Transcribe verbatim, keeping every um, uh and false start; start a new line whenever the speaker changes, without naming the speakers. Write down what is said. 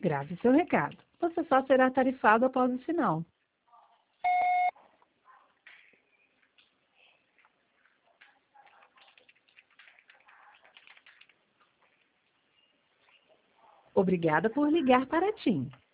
Grave seu recado. Você só será tarifado após o sinal. Obrigada por ligar para a TIM.